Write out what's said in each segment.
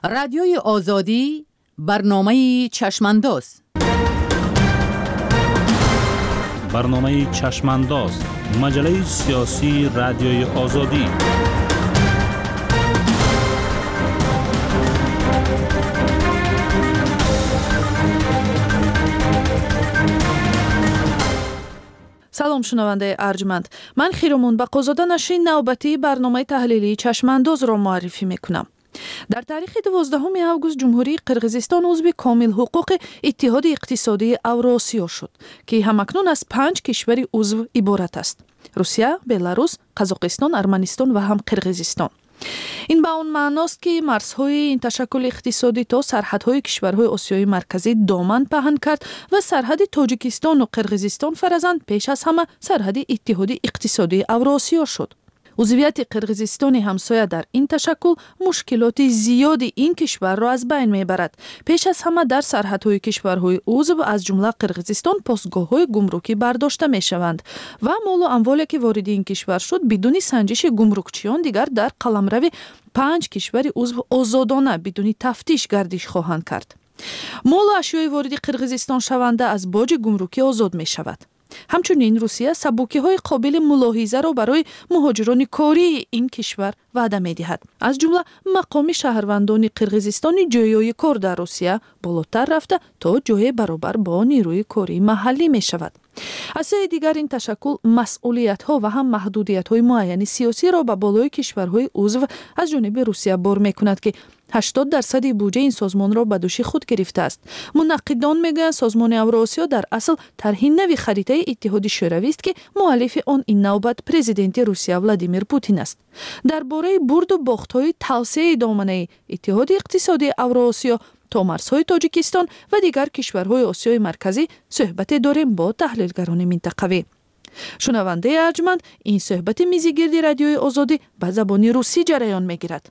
رادیوی آزادی برنامه چشمانداز. برنامه چشمانداز، مجله سیاسی رادیوی آزادی. салом шунавандаи арҷманд, ман хиромон бақозода нашрин навбатии барномаи таҳлилии чашмандозро муаррифӣ мекунам. дар таърихи 12 август ҷумҳурии қирғизистон узви комилҳуқуқи иттиҳоди иқтисодии Авроосиё шуд, ки ҳамакнун аз 5 кишвари узв иборат аст: Русия, Беларус, Қазоқистон, Арманистон ва ҳам Қирғизистон. ин ба он маъност, ки марзҳои ин ташаккули иқтисодӣ то сарҳадҳои кишварҳои Осиёи марказӣ доман паҳн кард ва сарҳади Тоҷикистону Қирғизистон фаразан пеш аз ҳама сарҳади иттиҳоди иқтисодии Авроосиё шуд. узвияти Қирғизистони ҳамсоя дар ин ташаккул мушкилоти зиёди ин кишварро аз байн мебарад. пеш аз ҳама дар сарҳадҳои кишварҳои узв аз ҷумла Қирғизистон постгоҳҳои гумрукӣ бардошта мешаванд ва молу амволе ки вориди ин кишвар шуд бидуни санҷиши гумрукчиён дигар дар қаламрави 5 кишвари узв озодона бидуни тафтиш гардиш хоҳанд кард. молу ашёи вориди Қирғизистон шаванда аз боҷи гумрукӣ озод мешавад. ҳамчунин Русия сабукиҳои қобили мулоҳизаро барои муҳоҷирони кории ин кишвар ваъда медиҳад. аз ҷумла мақоми шаҳрвандони Қирғизистони ҷойёи кор дар Русия болотар рафта то ҷое баробар бо нирӯи кории маҳаллӣ мешавад. аз сӯи дигар ин ташаккул масъулиятҳо ва ҳам маҳдудиятҳои муайяни сиёсиро ба болои кишварҳои узв аз ҷониби Русия бор мекунад, ки 80% буҷаи ин созмонро ба дӯши худ гирифтааст. мунаққидон мегӯянд созмони Авроосиё дар асл тарҳи нави харитаи Иттиҳоди Шӯравист, ки муаллифи он ин навбат президенти Русия Владимир Путин аст. дар бораи бурду бохтҳои тавсеяи доманаи Иттиҳоди иқтисодии Авроосиё то марзҳои Тоҷикистон ва дигар кишварҳои Осиёи марказӣ суҳбате дорем бо таҳлилгарони минтақавӣ. шунавандаи арҷманд, ин суҳбати мизигирди радиои Озодӣ ба забони русӣ ҷараён мегирад.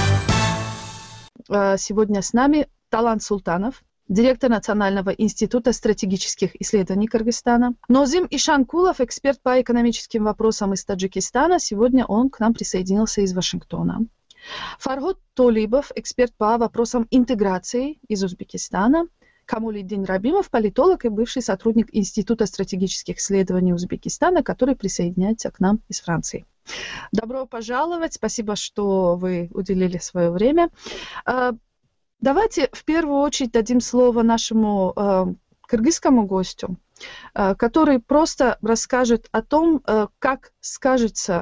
Сегодня с нами Талант Султанов, директор Национального института стратегических исследований Кыргызстана. Нозим Ишанкулов, эксперт по экономическим вопросам из Таджикистана. Сегодня он к нам присоединился из Вашингтона. Фарход Толибов, эксперт по вопросам интеграции из Узбекистана. Камолиддин Рабимов, политолог и бывший сотрудник Института стратегических исследований Узбекистана, который присоединяется к нам из Франции. Добро пожаловать, спасибо, что вы уделили свое время. Давайте в первую очередь дадим слово нашему кыргызскому гостю, который просто расскажет о том, как скажется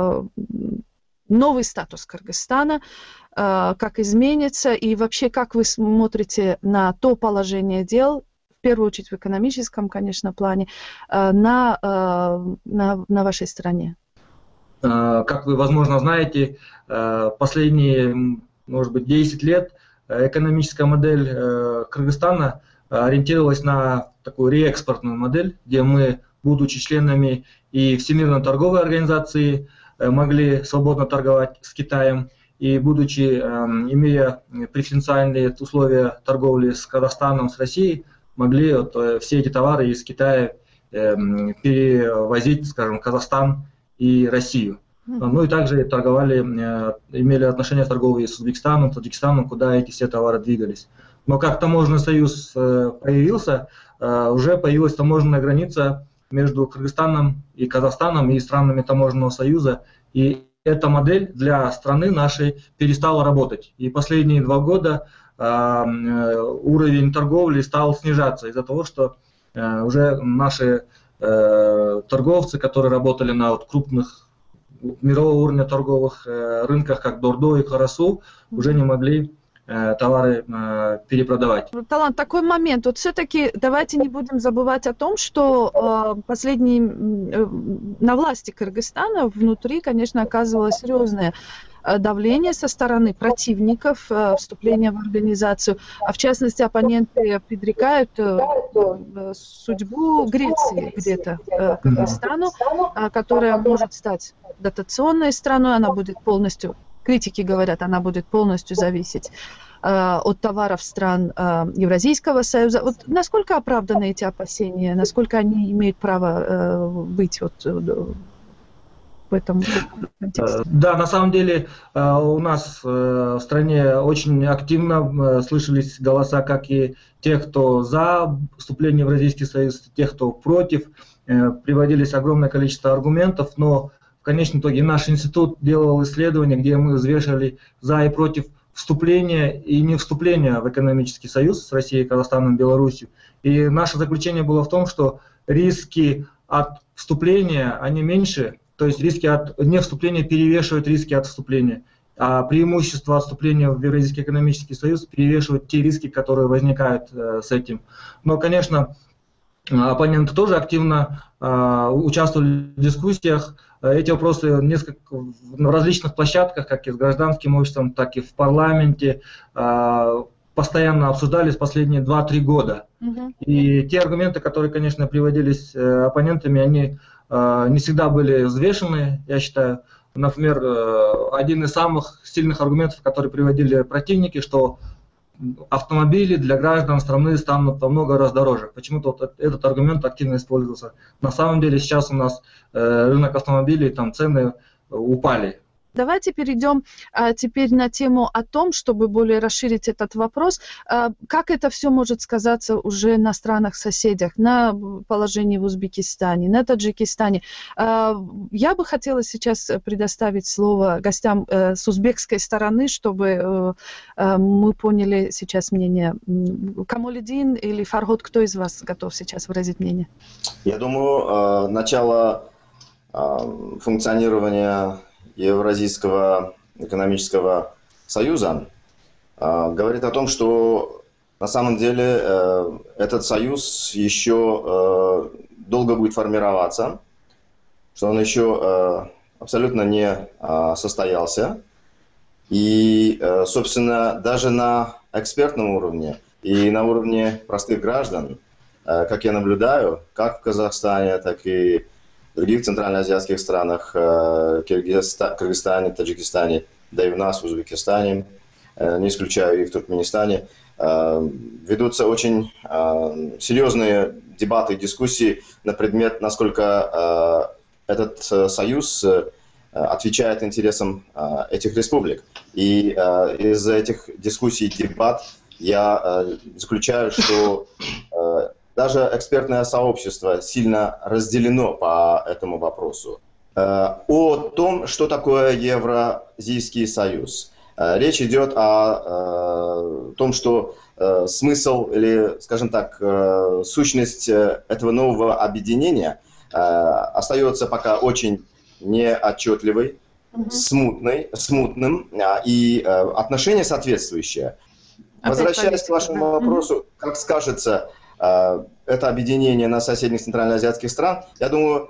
новый статус Кыргызстана, как изменится и вообще как вы смотрите на то положение дел, в первую очередь в экономическом, конечно, плане, на вашей стране. Как вы, возможно, знаете, последние, может быть, 10 лет экономическая модель Кыргызстана ориентировалась на такую реэкспортную модель, где мы, будучи членами и Всемирной торговой организации, могли свободно торговать с Китаем, и будучи, имея преференциальные условия торговли с Казахстаном, с Россией, могли все эти товары из Китая перевозить, скажем, в Казахстан и Россию. Ну и также торговали, имели отношения торговые с Узбекистаном, Таджикистаном, куда эти все товары двигались. Но как таможенный союз появился, уже появилась таможенная граница между Кыргызстаном и Казахстаном и странами таможенного союза. И эта модель для страны нашей перестала работать. И последние 2 года уровень торговли стал снижаться из-за того, что уже наши торговцы, которые работали на крупных мирового уровня торговых рынках, как Дордо и Карасу, уже не могли товары перепродавать. Талант, такой момент. Вот все-таки давайте не будем забывать о том, что на власти Кыргызстана внутри, конечно, оказывалось серьезное давление со стороны противников вступления в организацию, а в частности оппоненты предрекают судьбу Греции где-то Кыргызстану, которая может стать дотационной страной, она будет полностью, критики говорят, она будет полностью зависеть от товаров стран Евразийского союза. Вот насколько оправданы эти опасения, насколько они имеют право быть в этом контексте? Да, на самом деле у нас в стране очень активно слышались голоса как и тех, кто за вступление в Евразийский союз, тех, кто против. Приводились огромное количество аргументов, но в конечном итоге наш институт делал исследования, где мы взвешивали за и против вступления и не вступления в экономический союз с Россией, Казахстаном, Беларусью. И наше заключение было в том, что риски от вступления, они меньше, то есть риски от невступления перевешивают риски от вступления, а преимущества от вступления в Евразийский экономический союз перевешивают те риски, которые возникают с этим. Но, конечно, оппоненты тоже активно участвовали в дискуссиях. Эти вопросы на различных площадках, как и с гражданским обществом, так и в парламенте, постоянно обсуждались последние 2-3 года. И те аргументы, которые, конечно, приводились оппонентами, они не всегда были взвешены, я считаю. Например, один из самых сильных аргументов, которые приводили противники, что автомобили для граждан страны станут во много раз дороже. Почему-то вот этот аргумент активно использовался. На самом деле сейчас у нас рынок автомобилей, там цены упали. Давайте перейдем теперь на тему о том, чтобы более расширить этот вопрос, как это все может сказаться уже на странах-соседях, на положении в Узбекистане, на Таджикистане. Я бы хотела сейчас предоставить слово гостям с узбекской стороны, чтобы мы поняли сейчас мнение. Камолидин или Фарход, кто из вас готов сейчас выразить мнение? Я думаю, начало функционирования Евразийского экономического союза говорит о том, что на самом деле этот союз еще долго будет формироваться, что он еще абсолютно не состоялся. И, собственно, даже на экспертном уровне и на уровне простых граждан, как я наблюдаю, как в Казахстане, так и в других центральноазиатских странах, Кыргызстане, Таджикистане, да и у нас, в Узбекистане, не исключаю и в Туркменистане, ведутся очень серьезные дебаты, дискуссии на предмет, насколько этот союз отвечает интересам этих республик. И из этих дискуссий, дебат я заключаю, что даже экспертное сообщество сильно разделено по этому вопросу. О том, что такое Евразийский союз. Речь идет о том, что смысл или, скажем так, сущность этого нового объединения остается пока очень неотчетливой, смутным, и отношения соответствующие. Возвращаясь к вашему вопросу, как скажется это объединение на соседних центральноазиатских стран, я думаю,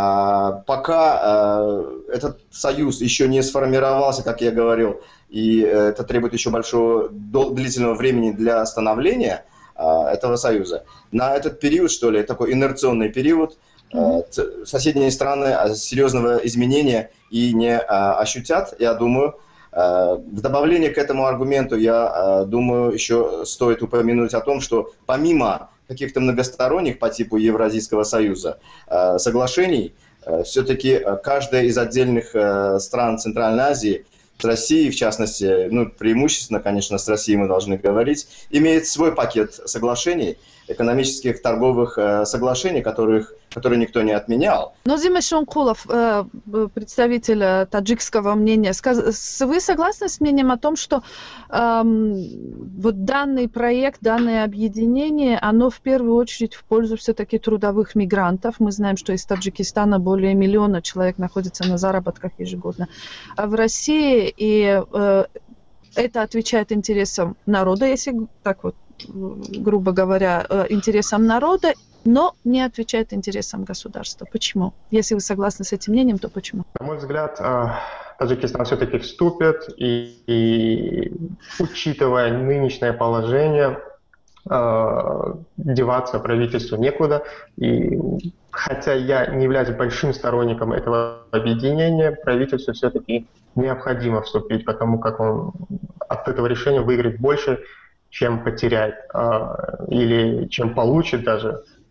пока этот союз еще не сформировался, как я говорил, и это требует еще большого длительного времени для становления этого союза. На этот период, что ли, такой инерционный период, соседние страны серьезного изменения и не ощутят, я думаю. В добавление к этому аргументу, я думаю, еще стоит упомянуть о том, что помимо каких-то многосторонних по типу Евразийского союза соглашений, все-таки каждая из отдельных стран Центральной Азии, с Россией в частности, преимущественно, конечно, с Россией мы должны говорить, имеет свой пакет соглашений, экономических, торговых соглашений, которые никто не отменял. Нозим Эшонкулов, представитель таджикского мнения, вы согласны с мнением о том, что вот данный проект, данное объединение, оно в первую очередь в пользу все-таки трудовых мигрантов? Мы знаем, что из Таджикистана более 1 миллиона человек находится на заработках ежегодно в России, и это отвечает интересам народа, если так вот, грубо говоря, интересам народа, но не отвечает интересам государства. Почему? Если вы согласны с этим мнением, то почему? На мой взгляд, Таджикистан все-таки вступит, и учитывая нынешнее положение, деваться правительству некуда. И хотя я не являюсь большим сторонником этого объединения, правительству все-таки необходимо вступить, потому как он от этого решения выиграет больше, чем потеряет, или чем получит даже.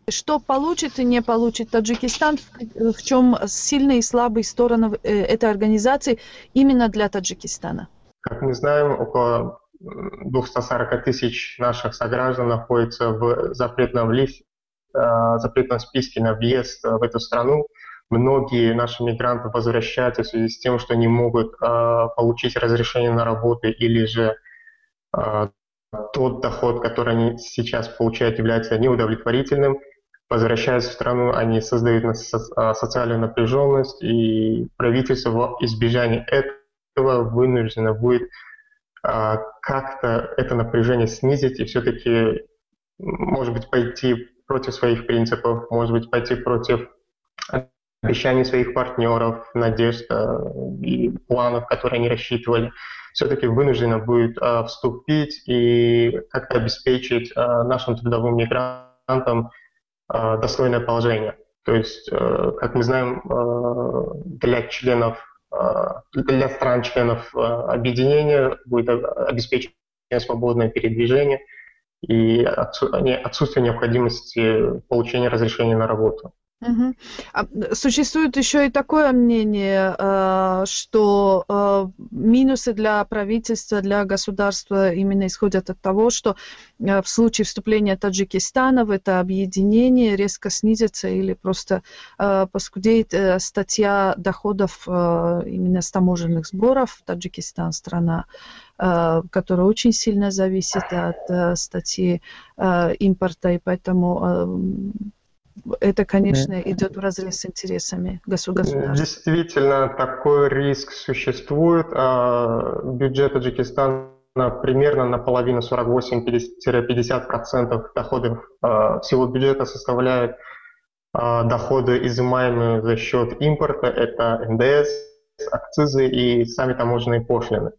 Что получит и не получит Таджикистан, в чем сильные и слабые стороны этой организации именно для Таджикистана? Как мы знаем, около 240 тысяч наших сограждан находятся в запретном списке на въезд в эту страну. Многие наши мигранты возвращаются в связи с тем, что не могут получить разрешение на работу или же тот доход, который они сейчас получают, является неудовлетворительным. Возвращаясь в страну, они создают социальную напряженность, и правительство во избежание этого вынуждено будет как-то это напряжение снизить и все-таки, может быть, пойти против своих принципов, может быть, пойти против обещаний своих партнеров, надежд и планов, которые они рассчитывали. Все-таки вынуждено будет вступить и как-то обеспечить нашим трудовым мигрантам достойное положение. То есть, как мы знаем, для стран-членов объединения будет обеспечено свободное передвижение и отсутствие необходимости получения разрешения на работу. Угу. Существует еще и такое мнение, что минусы для правительства, для государства именно исходят от того, что в случае вступления Таджикистана в это объединение резко снизится или просто поскудеет статья доходов именно с таможенных сборов. Таджикистан — страна, которая очень сильно зависит от статьи импорта, и поэтому это, конечно, идет вразрез с интересами государства. Действительно, такой риск существует. Бюджет Таджикистана примерно наполовину, 48-50% доходов всего бюджета составляют доходы, изымаемые за счет импорта. Это НДС, акцизы и сами таможенные пошлины.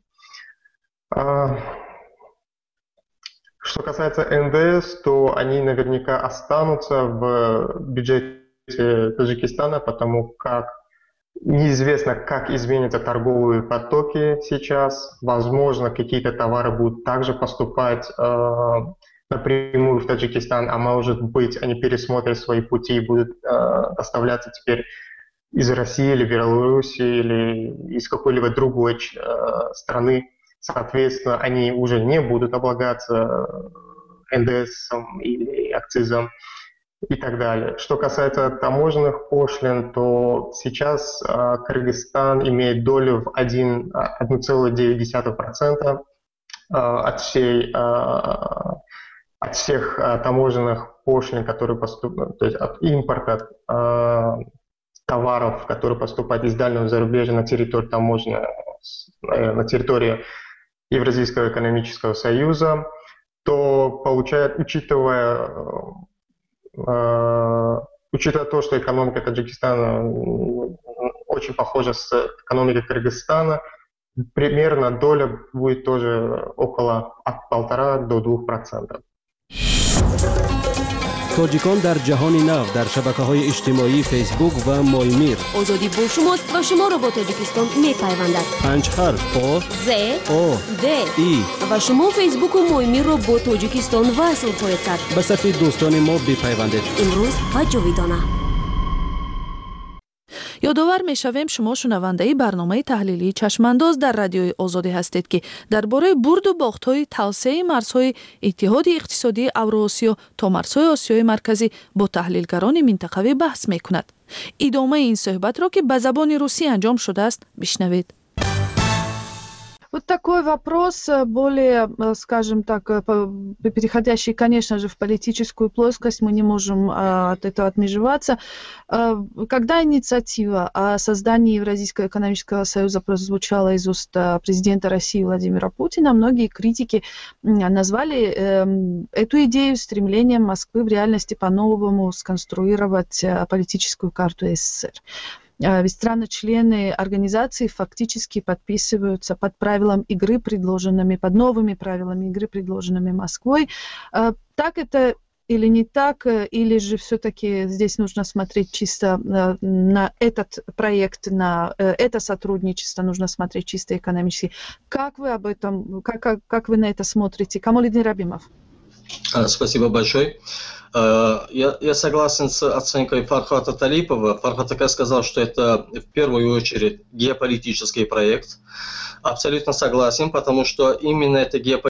Что касается НДС, то они наверняка останутся в бюджете Таджикистана, потому как неизвестно, как изменятся торговые потоки сейчас. Возможно, какие-то товары будут также поступать напрямую в Таджикистан, а может быть, они пересмотрят свои пути и будут доставляться теперь из России или Беларуси или из какой-либо другой страны. Соответственно, они уже не будут облагаться НДС или акцизом и так далее. Что касается таможенных пошлин, то сейчас Кыргызстан имеет долю в 1,9% от всех таможенных пошлин, которые поступают, то есть от импорта товаров, которые поступают из дальнего зарубежья на территорию таможни, на территории Евразийского экономического союза, то получает, учитывая то, что экономика Таджикистана очень похожа с экономикой Кыргызстана, примерно доля будет тоже около от 1,5 до 2%. تاجیکان در جهان نو در شبکه‌های اجتماعی فیسبوک و مایمیر. آزادی با شماست و شما را با تاجیکستان می‌پیوندد. 5 حرف آ ز او د ای و شما فیسبوک و مایمیر را با تاجیکستان وصل خواهید کرد. به صفحه دوستان ما بپیوندید. امروز و جاویدانه. یادآور می‌شویم شما شنونده برنامه تحلیلی چشمانداز در رادیوی آزادی هستید که درباره برد و باخت‌های توسعه مرزهای اتحاد اقتصادی اوراسیا تا مرزهای آسیای مرکزی با تحلیلگران منطقوی بحث می‌کند. ادامه این صحبت را که به زبان روسی انجام شده است بشنوید. Вот такой вопрос, более, скажем так, переходящий, конечно же, в политическую плоскость, мы не можем от этого отмежеваться. Когда инициатива о создании Евразийского экономического союза прозвучала из уст президента России Владимира Путина, многие критики назвали эту идею стремлением Москвы в реальности по-новому сконструировать политическую карту СССР. Ведь страны-члены организации фактически подписываются под правилам игры, предложенными, под новыми правилами игры, предложенными Москвой. Так это или не так, или же все-таки здесь нужно смотреть чисто на этот проект, на это сотрудничество, нужно смотреть чисто экономически. Как вы об этом, как вы на это смотрите? Камолидин Рабимов. Спасибо большое. Я согласен с оценкой Фархата Талипова. Фархат сказал, что это в первую очередь геополитический проект. Абсолютно согласен, потому что именно это